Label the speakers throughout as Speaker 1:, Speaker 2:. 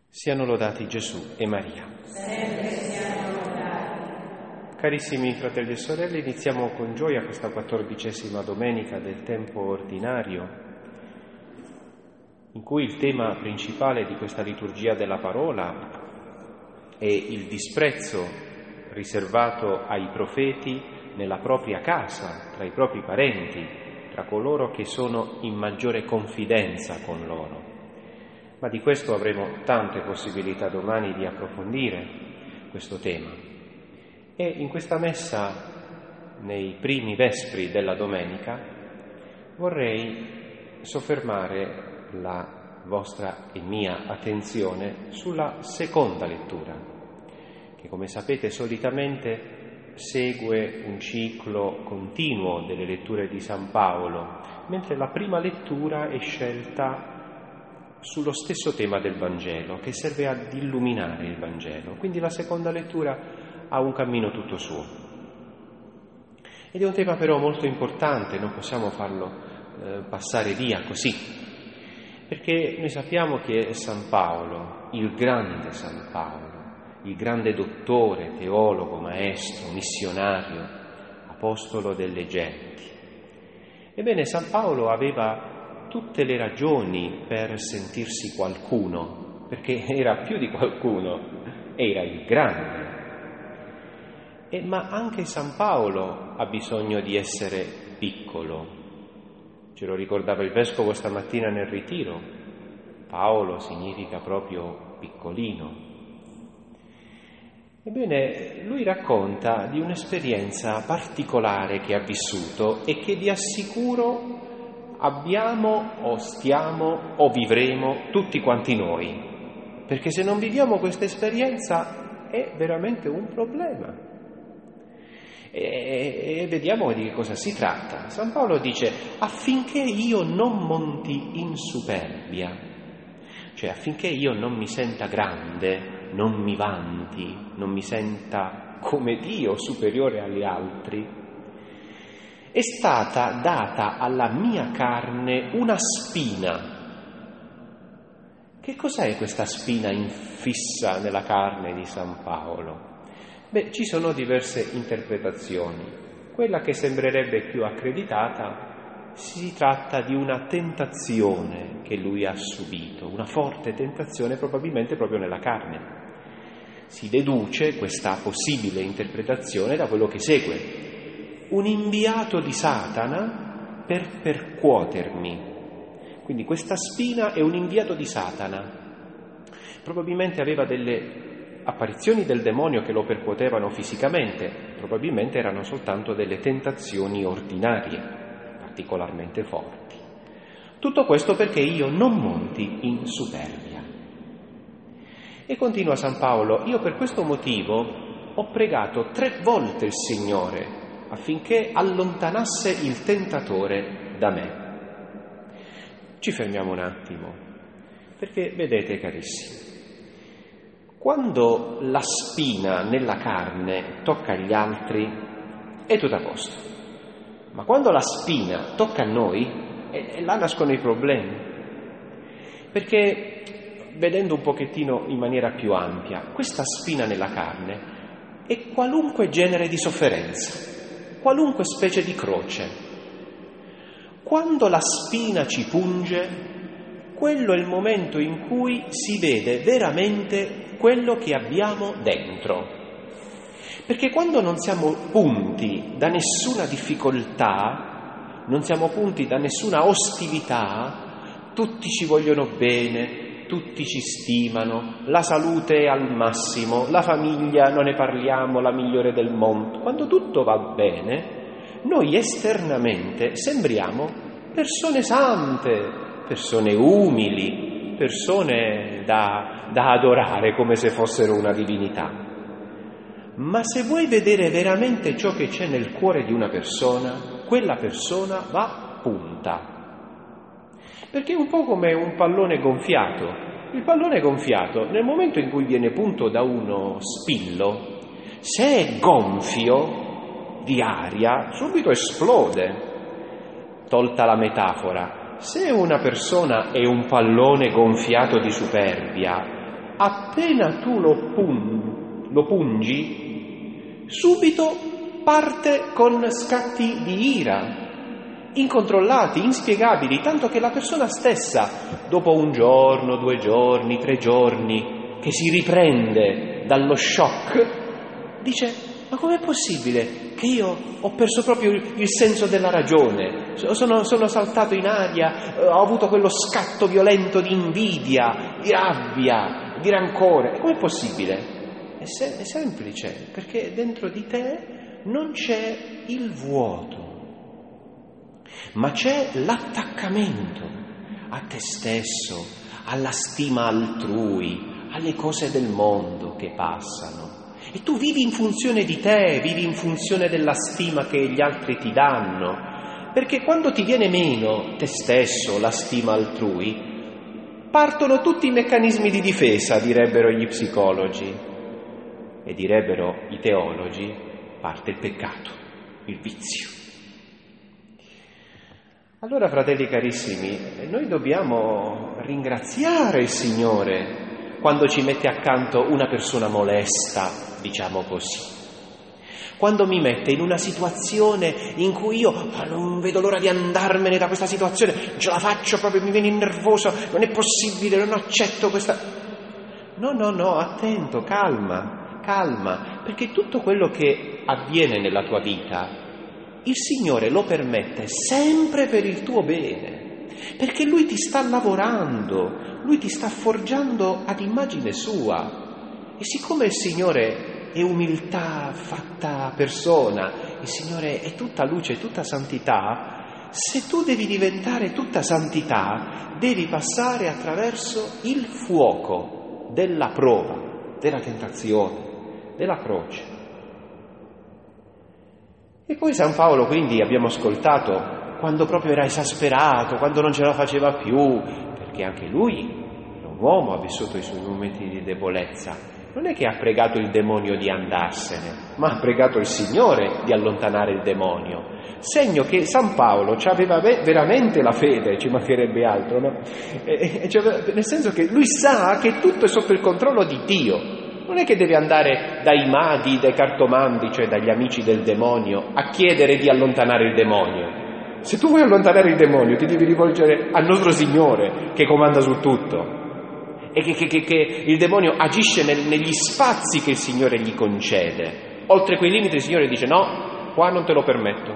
Speaker 1: Siano lodati Gesù e Maria. Carissimi fratelli e sorelle, iniziamo con gioia questa 14ª domenica del tempo ordinario, in cui il tema principale di questa liturgia della parola è il disprezzo riservato ai profeti nella propria casa, tra i propri parenti, tra coloro che sono in maggiore confidenza con loro. Ma di questo avremo tante possibilità domani di approfondire questo tema. E in questa messa, nei primi vespri della domenica, vorrei soffermare la vostra e mia attenzione sulla seconda lettura, che come sapete solitamente segue un ciclo continuo delle letture di San Paolo, mentre la prima lettura è scelta sullo stesso tema del Vangelo, che serve ad illuminare il Vangelo. Quindi la seconda lettura ha un cammino tutto suo. Ed è un tema però molto importante, non possiamo farlo passare via così, perché noi sappiamo che è San Paolo, il grande San Paolo, il grande dottore, teologo, maestro, missionario, apostolo delle genti. Ebbene, San Paolo aveva tutte le ragioni per sentirsi qualcuno, perché era più di qualcuno, era il grande. Ma anche San Paolo ha bisogno di essere piccolo. Ce lo ricordava il Vescovo stamattina nel ritiro. Paolo significa proprio piccolino. Ebbene, lui racconta di un'esperienza particolare che ha vissuto e che vi assicuro abbiamo o stiamo o vivremo tutti quanti noi, perché se non viviamo questa esperienza è veramente un problema. E vediamo di che cosa si tratta. San Paolo dice: affinché io non monti in superbia, cioè affinché io non mi senta grande, non mi vanti, non mi senta come Dio superiore agli altri, è stata data alla mia carne una spina. Che cos'è questa spina infissa nella carne di San Paolo? Ci sono diverse interpretazioni. Quella che sembrerebbe più accreditata, si tratta di una tentazione che lui ha subito, una forte tentazione probabilmente proprio nella carne. Si deduce questa possibile interpretazione da quello che segue: un inviato di Satana per percuotermi. Quindi questa spina è un inviato di Satana. Probabilmente aveva delle apparizioni del demonio che lo percuotevano fisicamente, probabilmente erano soltanto delle tentazioni ordinarie, particolarmente forti. Tutto questo perché io non monti in superbia. E continua San Paolo: io per questo motivo ho pregato 3 volte il Signore affinché allontanasse il tentatore da me. Ci fermiamo un attimo, perché vedete carissimi, quando la spina nella carne tocca gli altri è tutto a posto, ma quando la spina tocca a noi, là nascono i problemi, perché vedendo un pochettino in maniera più ampia, questa spina nella carne è qualunque genere di sofferenza, qualunque specie di croce. Quando la spina ci punge, quello è il momento in cui si vede veramente quello che abbiamo dentro. Perché quando non siamo punti da nessuna difficoltà, non siamo punti da nessuna ostilità, tutti ci vogliono bene, tutti ci stimano, la salute è al massimo, la famiglia, non ne parliamo, la migliore del mondo. Quando tutto va bene, noi esternamente sembriamo persone sante, persone umili, persone da adorare come se fossero una divinità. Ma se vuoi vedere veramente ciò che c'è nel cuore di una persona, quella persona va punta. Perché è un po' come un pallone gonfiato. Il pallone gonfiato, nel momento in cui viene punto da uno spillo, se è gonfio di aria, subito esplode. Tolta la metafora, se una persona è un pallone gonfiato di superbia, appena tu lo pungi, subito parte con scatti di ira, incontrollati, inspiegabili, tanto che la persona stessa, dopo 1 giorno, 2 giorni, 3 giorni, che si riprende dallo shock, dice: ma com'è possibile che io ho perso proprio il senso della ragione? Sono saltato in aria, ho avuto quello scatto violento di invidia, di rabbia, di rancore. Com'è possibile? È semplice, perché dentro di te non c'è il vuoto, ma c'è l'attaccamento a te stesso, alla stima altrui, alle cose del mondo che passano. E tu vivi in funzione di te, vivi in funzione della stima che gli altri ti danno, perché quando ti viene meno te stesso, la stima altrui, partono tutti i meccanismi di difesa, direbbero gli psicologi, e direbbero i teologi, parte il peccato, il vizio. Allora, fratelli carissimi, noi dobbiamo ringraziare il Signore quando ci mette accanto una persona molesta, diciamo così. Quando mi mette in una situazione in cui io non vedo l'ora di andarmene da questa situazione, non ce la faccio proprio, mi viene nervoso, non è possibile, non accetto questa... No, attento, calma, perché tutto quello che avviene nella tua vita, il Signore lo permette sempre per il tuo bene, perché Lui ti sta lavorando, Lui ti sta forgiando ad immagine sua. E siccome il Signore è umiltà fatta persona, il Signore è tutta luce, tutta santità, se tu devi diventare tutta santità, devi passare attraverso il fuoco della prova, della tentazione, della croce. E poi San Paolo, quindi, abbiamo ascoltato, quando proprio era esasperato, quando non ce la faceva più, perché anche lui era un uomo, ha vissuto i suoi momenti di debolezza, non è che ha pregato il demonio di andarsene, ma ha pregato il Signore di allontanare il demonio, segno che San Paolo aveva veramente la fede, ci mancherebbe altro, no? Nel senso che lui sa che tutto è sotto il controllo di Dio, non è che deve andare dai maghi, dai cartomanti, cioè dagli amici del demonio, a chiedere di allontanare il demonio. Se tu vuoi allontanare il demonio ti devi rivolgere al nostro Signore che comanda su tutto e che il demonio agisce negli spazi che il Signore gli concede. Oltre quei limiti il Signore dice: no, qua non te lo permetto.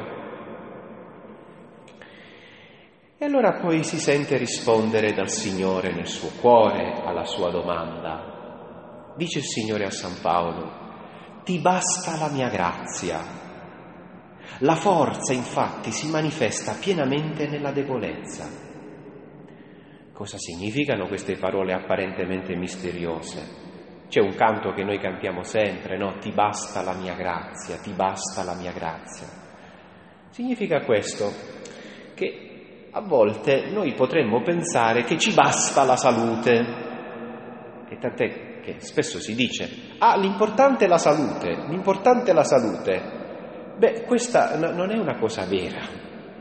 Speaker 1: E allora poi si sente rispondere dal Signore nel suo cuore alla sua domanda. Dice il Signore a San Paolo: ti basta la mia grazia. La forza, infatti, si manifesta pienamente nella debolezza. Cosa significano queste parole apparentemente misteriose? C'è un canto che noi cantiamo sempre, no? Ti basta la mia grazia, ti basta la mia grazia. Significa questo, che a volte noi potremmo pensare che ci basta la salute, e tant'è che spesso si dice: l'importante è la salute, l'importante è la salute. Beh, questa non è una cosa vera.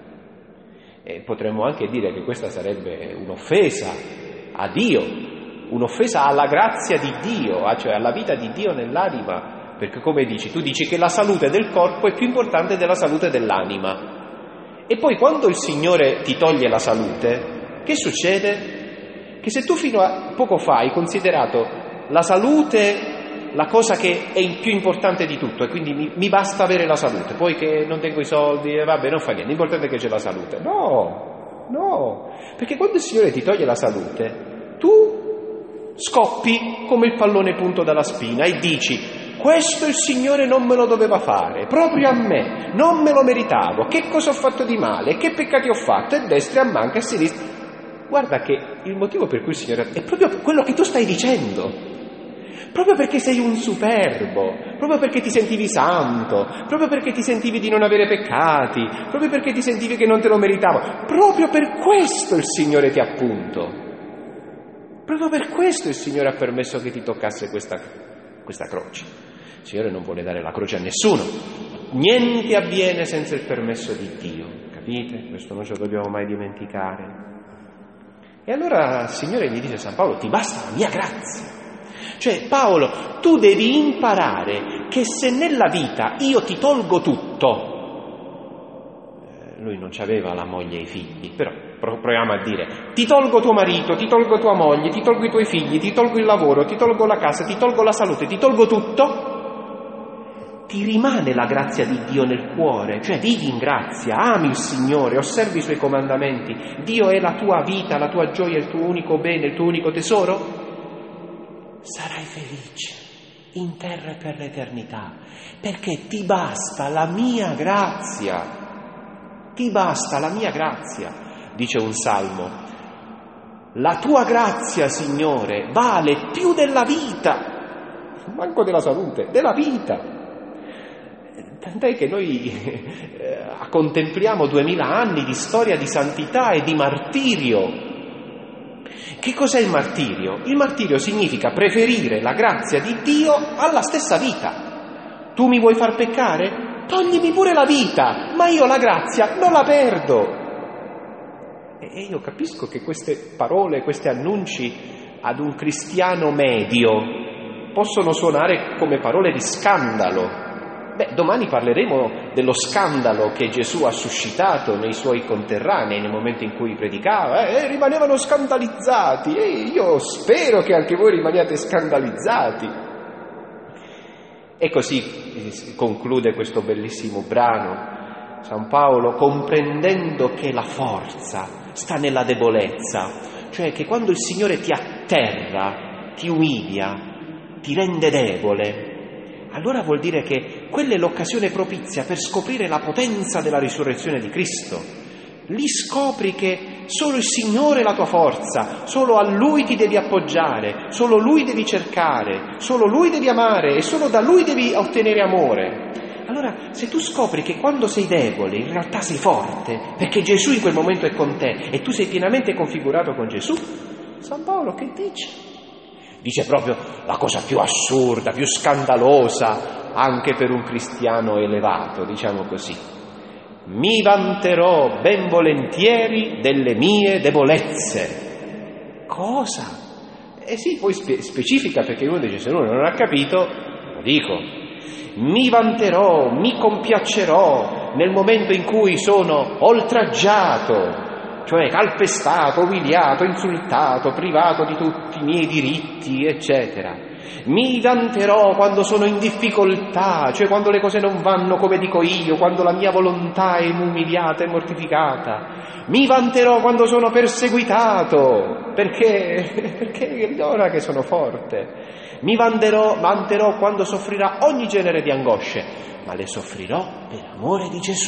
Speaker 1: E potremmo anche dire che questa sarebbe un'offesa a Dio, un'offesa alla grazia di Dio, cioè alla vita di Dio nell'anima, perché come dici, tu dici che la salute del corpo è più importante della salute dell'anima. E poi quando il Signore ti toglie la salute, che succede? Che se tu fino a poco fa hai considerato la salute la cosa che è il più importante di tutto, e quindi mi basta avere la salute, poi che non tengo i soldi, vabbè, non fa niente, l'importante è che c'è la salute. No, perché quando il Signore ti toglie la salute, tu scoppi come il pallone punto dalla spina e dici: questo il Signore non me lo doveva fare, proprio a me, non me lo meritavo, che cosa ho fatto di male, che peccati ho fatto, a destra, a manca, a sinistra. Guarda che il motivo per cui il Signore è proprio quello che tu stai dicendo. Proprio perché sei un superbo, proprio perché ti sentivi santo, proprio perché ti sentivi di non avere peccati, proprio perché ti sentivi che non te lo meritavo, proprio per questo il Signore ti ha punto. Proprio per questo il Signore ha permesso che ti toccasse questa croce. Il Signore non vuole dare la croce a nessuno. Niente avviene senza il permesso di Dio, capite? Questo non ce lo dobbiamo mai dimenticare. E allora il Signore gli dice a San Paolo: ti basta la mia grazia. Cioè, Paolo, tu devi imparare che se nella vita io ti tolgo tutto, lui non c'aveva la moglie e i figli, però proviamo a dire, ti tolgo tuo marito, ti tolgo tua moglie, ti tolgo i tuoi figli, ti tolgo il lavoro, ti tolgo la casa, ti tolgo la salute, ti tolgo tutto, ti rimane la grazia di Dio nel cuore, cioè vivi in grazia, ami il Signore, osservi i Suoi comandamenti, Dio è la tua vita, la tua gioia, il tuo unico bene, il tuo unico tesoro, sarai felice in terra e per l'eternità, perché ti basta la mia grazia. Ti basta la mia grazia, dice un salmo. La tua grazia, Signore, vale più della vita, manco della salute, della vita. Tant'è che noi contempliamo 2000 anni di storia di santità e di martirio. Che cos'è il martirio? Il martirio significa preferire la grazia di Dio alla stessa vita. Tu mi vuoi far peccare? Toglimi pure la vita, ma io la grazia non la perdo. E io capisco che queste parole, questi annunci ad un cristiano medio possono suonare come parole di scandalo. Domani parleremo dello scandalo che Gesù ha suscitato nei suoi conterranei nel momento in cui predicava. Rimanevano scandalizzati, io spero che anche voi rimaniate scandalizzati. E così conclude questo bellissimo brano San Paolo, comprendendo che la forza sta nella debolezza, cioè che quando il Signore ti atterra, ti umilia, ti rende debole, allora vuol dire che quella è l'occasione propizia per scoprire la potenza della risurrezione di Cristo. Lì scopri che solo il Signore è la tua forza, solo a Lui ti devi appoggiare, solo Lui devi cercare, solo Lui devi amare e solo da Lui devi ottenere amore. Allora, se tu scopri che quando sei debole in realtà sei forte, perché Gesù in quel momento è con te e tu sei pienamente configurato con Gesù, San Paolo che dice? Dice proprio la cosa più assurda, più scandalosa, anche per un cristiano elevato, diciamo così. Mi vanterò ben volentieri delle mie debolezze. Cosa? Sì, poi specifica, perché uno dice, se uno non ha capito, lo dico. Mi vanterò, mi compiacerò nel momento in cui sono oltraggiato, cioè calpestato, umiliato, insultato, privato di tutti i miei diritti, eccetera. Mi vanterò quando sono in difficoltà, cioè quando le cose non vanno come dico io, quando la mia volontà è umiliata e mortificata. Mi vanterò quando sono perseguitato, perché ora che sono forte. Mi vanterò quando soffrirà ogni genere di angosce, ma le soffrirò per amore di Gesù.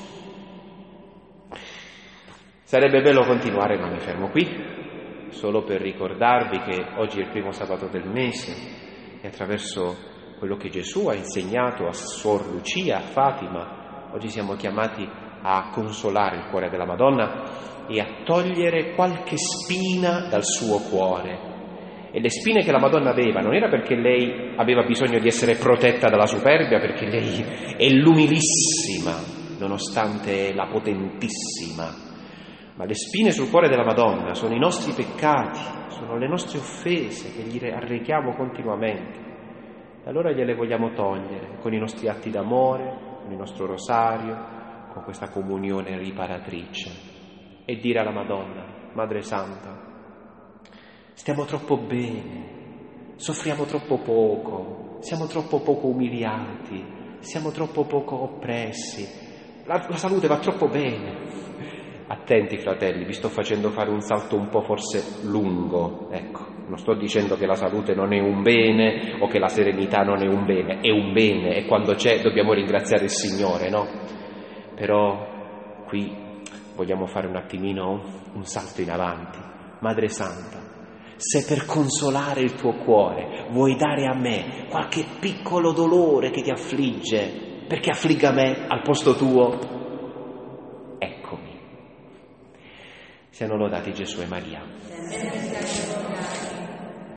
Speaker 1: Sarebbe bello continuare, ma mi fermo qui. Solo per ricordarvi che oggi è il primo sabato del mese e attraverso quello che Gesù ha insegnato a Suor Lucia, a Fatima, oggi siamo chiamati a consolare il cuore della Madonna e a togliere qualche spina dal suo cuore. E le spine che la Madonna aveva non era perché lei aveva bisogno di essere protetta dalla superbia, perché lei è l'umilissima, nonostante la potentissima. Ma le spine sul cuore della Madonna sono i nostri peccati, sono le nostre offese che gli arrechiamo continuamente. E allora gliele vogliamo togliere con i nostri atti d'amore, con il nostro rosario, con questa comunione riparatrice. E dire alla Madonna, Madre Santa, stiamo troppo bene, soffriamo troppo poco, siamo troppo poco umiliati, siamo troppo poco oppressi, la salute va troppo bene. Attenti fratelli, vi sto facendo fare un salto un po' forse lungo, ecco, non sto dicendo che la salute non è un bene o che la serenità non è un bene e quando c'è dobbiamo ringraziare il Signore, no? Però qui vogliamo fare un attimino un salto in avanti. Madre Santa, se per consolare il tuo cuore vuoi dare a me qualche piccolo dolore che ti affligge, perché affligga me al posto tuo, eccomi. Siano lodati Gesù e Maria.